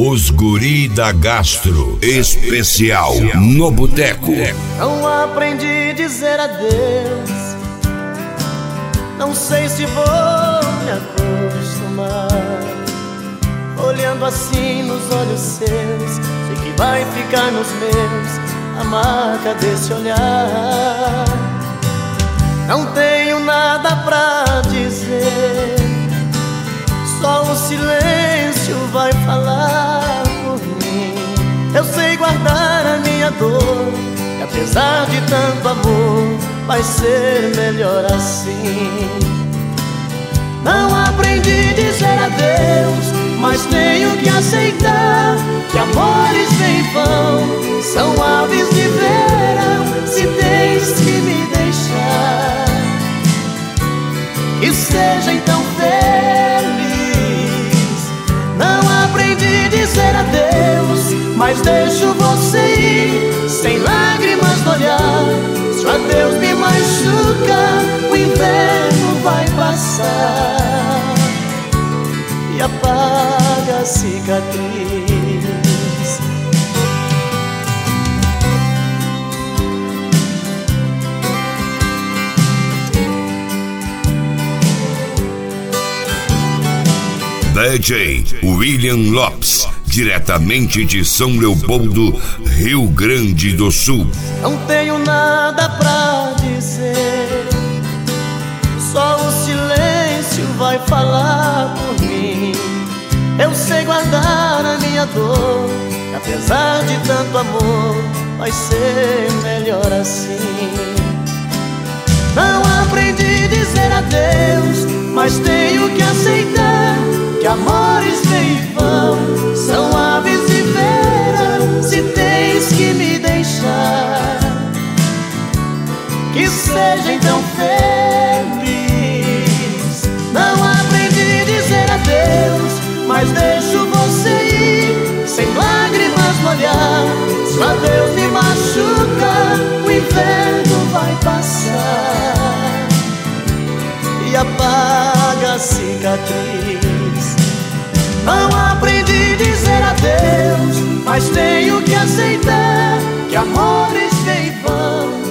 Os Guri da Gastro, especial no Boteco. Não aprendi a dizer adeus, não sei se vou me acostumar. Olhando assim nos olhos seus, sei que vai ficar nos meus a marca desse olhar. Não tenho nada pra dizer, só o silêncio vai falar por mim. Eu sei guardar a minha dor, e apesar de tanto amor, vai ser melhor assim. Não aprendi a dizer adeus, mas tenho que aceitar que amores vêm e vão, são aves de verão. Se tens que me deixar, que seja então feliz. Não aprendi a dizer adeus, mas deixo você ir sem lágrimas no olhar. Se o adeus me machuca, o inverno vai passar e apaga a cicatriz. DJ William Lopes, diretamente de São Leopoldo, Rio Grande do Sul. Não tenho nada pra dizer, só o silêncio vai falar por mim. Eu sei guardar a minha dor, e apesar de tanto amor, vai ser melhor assim. Não aprendi a dizer adeus, mas tenho que aceitar que amores vêm e vão, são aves de verão. Se tens que me deixar, que seja então feliz. Não aprendi a dizer adeus, mas deixo você ir sem lágrimas no olhar. Se o adeus me machuca, o inverno vai passar e apaga a cicatriz. Não aprendi a dizer adeus, mas tenho que aceitar que amores vêm e vão,